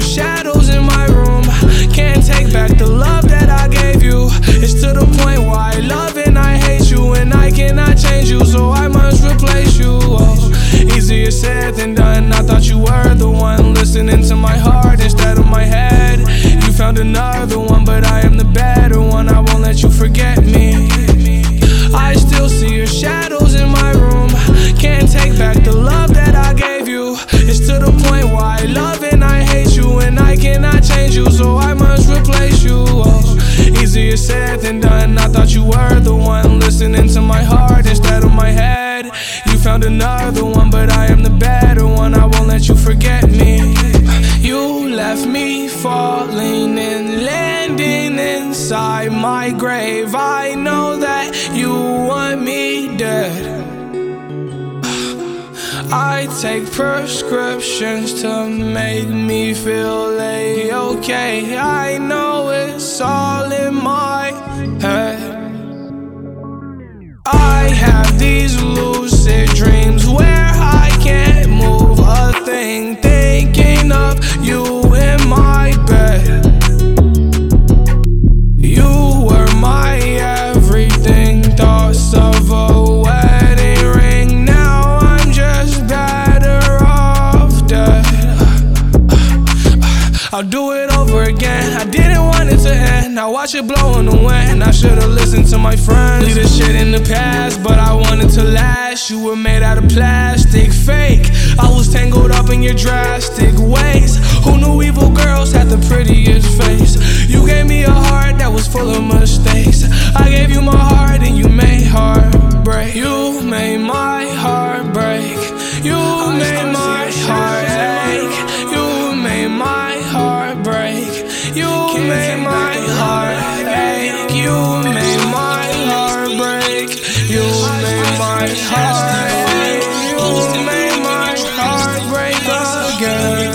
your shadows in my room. Can't take back the love that I gave you. It's to the point where I love and I hate you, and I cannot change you, so I must replace you. Oh, easier said than done. I thought you were the one listening to my heart instead of my head. You found another one, but I am the better one. I won't let you forget me. I still see your shadows in my room. Can't take back the love that I gave you. It's to the point where I love and I hate you, and I cannot change you, so I must replace you. Oh, easier said than done. I thought you were the one listening to my heart instead of my head. You found another one, but I am the better one. I won't let you forget me. You left me falling and landing inside my grave. I know that you want me dead. I take prescriptions to make me feel okay. I know it's all in my head. I have these lucid dreams where I can't move a thing, thinking of you in my bed. You were my everything, thoughts of a wedding ring. Now I'm just better off dead. I'll do it over again. I didn't want it to end. I watch it blow in the wind. I should've listened to my friends. Leave this shit in the past, but I wanted to last. You were made out of plastic, fake. I was tangled up in your drastic ways. Who knew evil girls had the prettiest face? You gave me a heart that was full of mistakes. I gave you my heart and you made heartbreak. You made my heart break. You made my heart ache. You made my heart break. You made my heart ache. You made my heart break. You made my heart ache. You made my heart break again.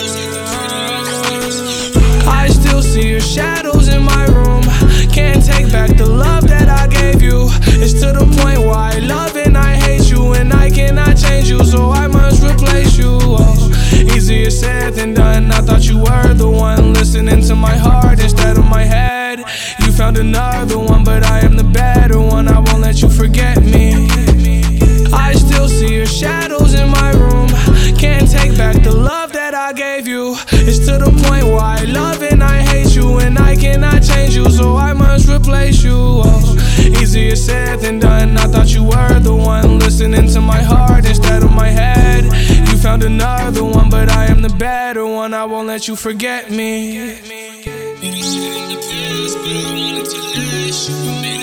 I still see your shadows in my room. Can't take back the love that I gave you. It's to the point where I love and I hate you, and I cannot change you, so I must replace you. Oh, easier said than done. I thought you were the one listening to my heart instead of my head. You found another one, but I am the better one. I won't let you forget me. I still see your shadows in my room. Can't take back the love that I gave you. It's to the point where I love and I hate you, and I cannot change you, so I must replace you. Oh, easier said than done. I thought you were the one listening to my heart instead of my head. You found another one, but I am the better one. I won't let you forget me.